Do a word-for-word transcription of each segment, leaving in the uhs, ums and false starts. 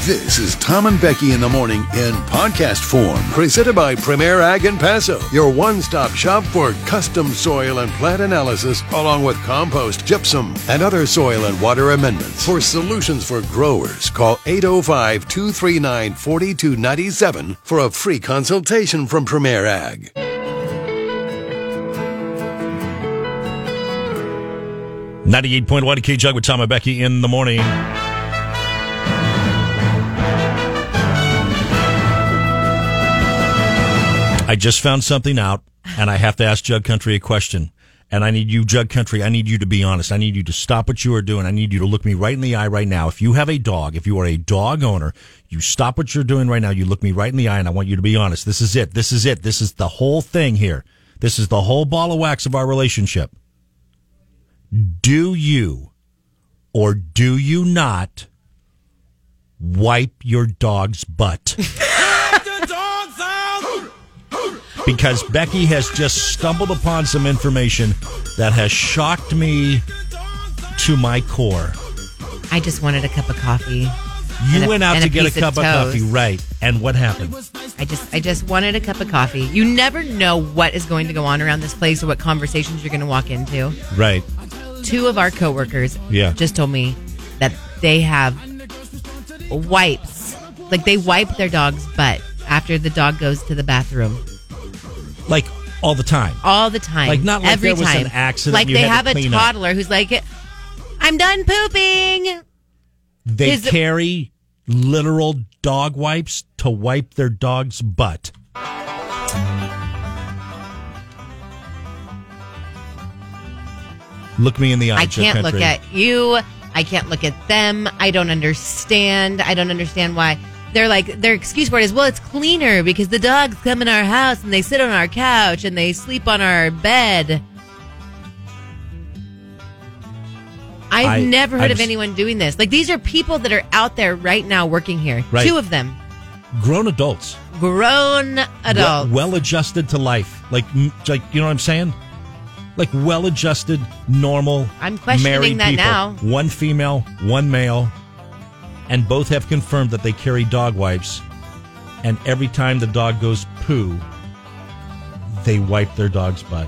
This is Tom and Becky in the Morning in podcast form. Presented by Premier Ag and Paso, your one-stop shop for custom soil and plant analysis, along with compost, gypsum, and other soil and water amendments. For solutions for growers, call eight oh five, two three nine, four two nine seven for a free consultation from Premier Ag. ninety-eight point one K-Jug with Tom and Becky in the morning. I just found something out, and I have to ask Jug Country a question. And I need you, Jug Country, I need you to be honest. I need you to stop what you are doing. I need you to look me right in the eye right now. If you have a dog, if you are a dog owner, you stop what you're doing right now. You look me right in the eye, and I want you to be honest. This is it. This is it. This is the whole thing here. This is the whole ball of wax of our relationship. Do you or do you not wipe your dog's butt? Because Becky has just stumbled upon some information that has shocked me to my core. I just wanted a cup of coffee. You a, went out to get a cup of, of coffee, right? And what happened? I just, I just wanted a cup of coffee. You never know what is going to go on around this place or what conversations you're going to walk into. Right. Two of our coworkers yeah. just told me that they have wipes, like they wipe their dog's butt after the dog goes to the bathroom. Like all the time. All the time. Like not like Every there was time. an accident. Like you they had have to a clean toddler up. who's like, I'm done pooping. They His, carry literal dog wipes to wipe their dog's butt. Look me in the eye. I can't look at you. I can't look at them. I don't understand. I don't understand why. They're like, their excuse for it is, well, it's cleaner because the dogs come in our house and they sit on our couch and they sleep on our bed. I've I, never heard I've, of anyone doing this. Like, these are people that are out there right now working here. Right. Two of them. Grown adults. Grown adults. Well, well adjusted to life. Like, like, you know what I'm saying? Like well-adjusted, normal, I'm questioning married that people. now. One female, one male, and both have confirmed that they carry dog wipes. And every time the dog goes poo, they wipe their dog's butt.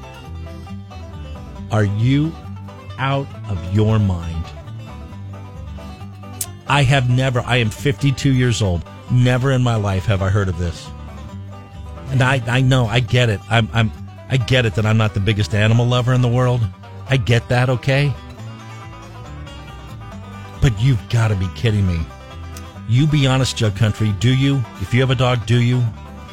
Are you out of your mind? I have never, I am fifty-two years old. Never in my life have I heard of this. And I, I know, I get it. I'm, I'm, I get it that I'm not the biggest animal lover in the world. I get that, okay? But you've got to be kidding me. You be honest, Jug Country. Do you? If you have a dog, do you?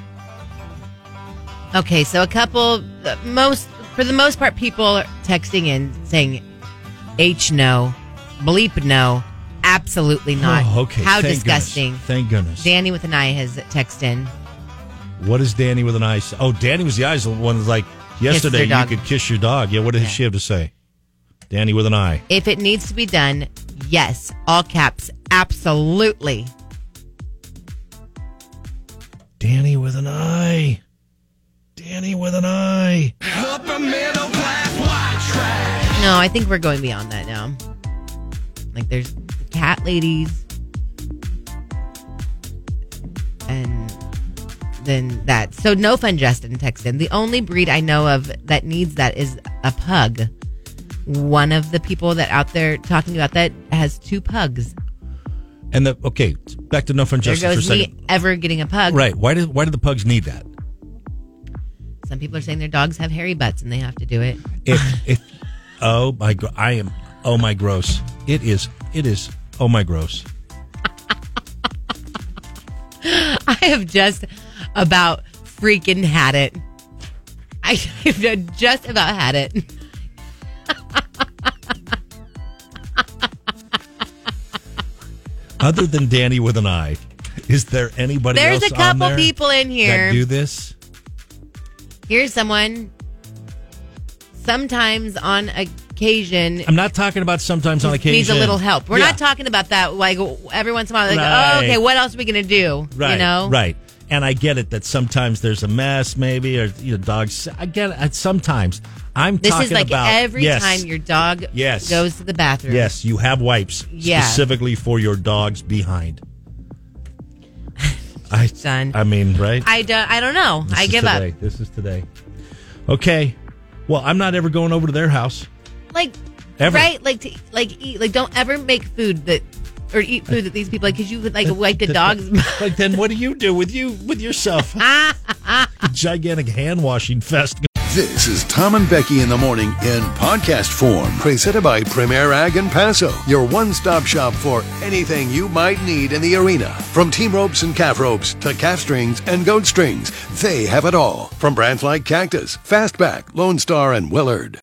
Okay, so a couple, most for the most part, people are texting in saying, H no, bleep no, absolutely not. Oh, okay. How Thank disgusting. Goodness. Thank goodness. Danny with an eye has texted in. What is Danny with an eye? Oh, Danny was the eyes. The one that's like, yesterday you could kiss your dog. Yeah, what did yeah. she have to say? Danny with an eye. If it needs to be done, yes. All caps, absolutely. Danny with an eye. Danny with an eye. Upper middle class white trash. No, I think we're going beyond that now. Like, there's cat ladies. And then that. So, no fun, Justin texted in. The only breed I know of that needs that is a pug. One of the people that out there talking about that has two pugs. And the okay, back to No Fun Justice for a second. There goes me ever getting a pug. Right. Why do why do the pugs need that? Some people are saying their dogs have hairy butts and they have to do it. If if oh my I am oh my gross. It is it is oh my gross. I have just about freaking had it. I have just about had it. Other than Danny with an eye, is there anybody There's else a couple on there people in here that do this? Here's someone. Sometimes on occasion. I'm not talking about sometimes on occasion. Needs a little help. We're yeah. not talking about that. Like every once in a while, like, right. oh, okay, what else are we gonna do? Right. You know, right. And I get it that sometimes there's a mess, maybe, or you know, dogs. I get it. Sometimes I'm this talking is like about every yes, time your dog yes, goes to the bathroom. Yes, you have wipes yeah. specifically for your dog's behind. I, done. I mean, right? I don't. I don't know. This I is give today. up. This is today. Okay. Well, I'm not ever going over to their house. Like, Ever. right? Like, to, like, eat. Like, don't ever make food that, or eat food that these people like, because you would like wipe the dog's. Like, then what do you do with you with yourself? A gigantic hand washing fest. This is Tom and Becky in the morning in podcast form, presented by Premier Ag and Paso, your one-stop shop for anything you might need in the arena. From team ropes and calf ropes to calf strings and goat strings, they have it all. From brands like Cactus, Fastback, Lone Star, and Willard.